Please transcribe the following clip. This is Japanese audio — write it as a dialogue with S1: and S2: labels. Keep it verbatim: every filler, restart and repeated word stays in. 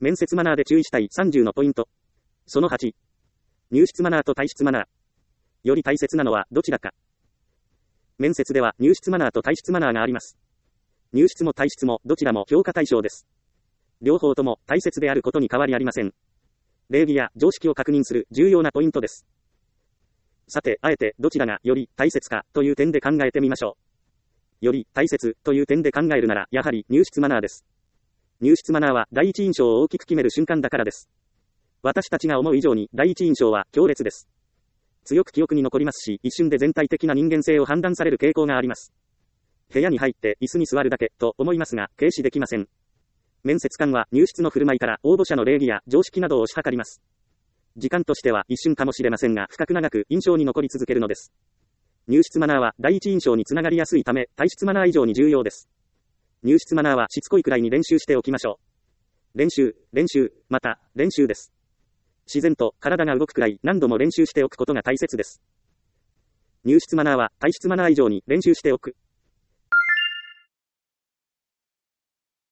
S1: 面接マナーで注意したいさんじゅうのポイント。そのはち。入室マナーと退室マナー。より大切なのはどちらか。面接では入室マナーと退室マナーがあります。入室も退室もどちらも評価対象です。両方とも大切であることに変わりありません。礼儀や常識を確認する重要なポイントです。さて、あえてどちらがより大切かという点で考えてみましょう。より大切という点で考えるなら、やはり入室マナーです。入室マナーは第一印象を大きく決める瞬間だからです。私たちが思う以上に第一印象は強烈です。強く記憶に残りますし、一瞬で全体的な人間性を判断される傾向があります。部屋に入って椅子に座るだけと思いますが、軽視できません。面接官は入室の振る舞いから応募者の礼儀や常識などを推し量ります。時間としては一瞬かもしれませんが、深く長く印象に残り続けるのです。入室マナーは第一印象につながりやすいため、退室マナー以上に重要です。入室マナーはしつこいくらいに練習しておきましょう。練習、練習、また、練習です。自然と体が動くくらい何度も練習しておくことが大切です。入室マナーは退室マナー以上に練習しておく。